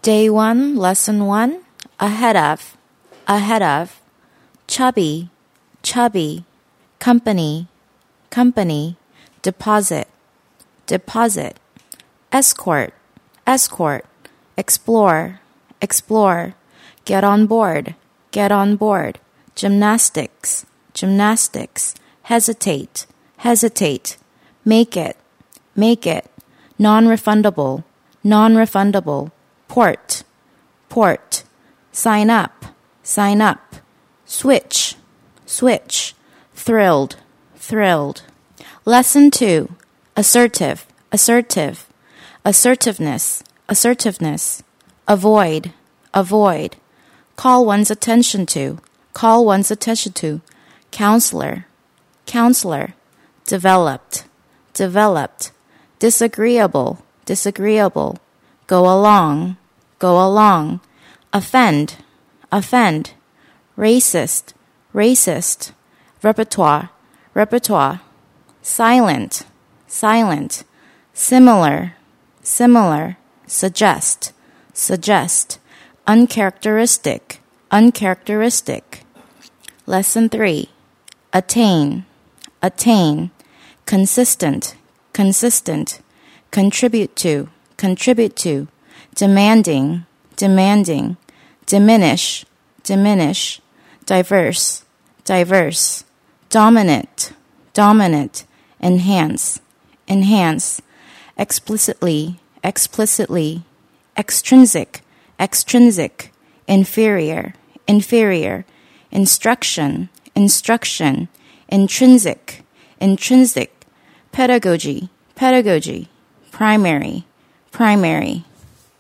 Day 1, Lesson 1, ahead of, chubby, chubby, company, company, deposit, deposit, escort, escort, explore, explore, get on board, gymnastics, gymnastics, hesitate, hesitate, make it, non-refundable, non-refundable, port, port, sign up, switch, switch, thrilled, thrilled. Lesson 2, assertive, assertive, assertiveness, assertiveness, avoid, avoid, call one's attention to, counselor, counselor, developed, developed, disagreeable, disagreeable, go along, offend, offend, racist, racist, repertoire, repertoire, silent, silent, similar, similar, suggest, suggest, uncharacteristic, uncharacteristic. Lesson 3, attain, attain, consistent, consistent, contribute to, demanding, demanding, diminish, diminish, diverse, diverse, dominant, dominant, enhance, enhance, explicitly, explicitly, extrinsic, extrinsic, inferior, inferior, instruction, instruction, intrinsic, intrinsic, pedagogy, pedagogy, primary, primary.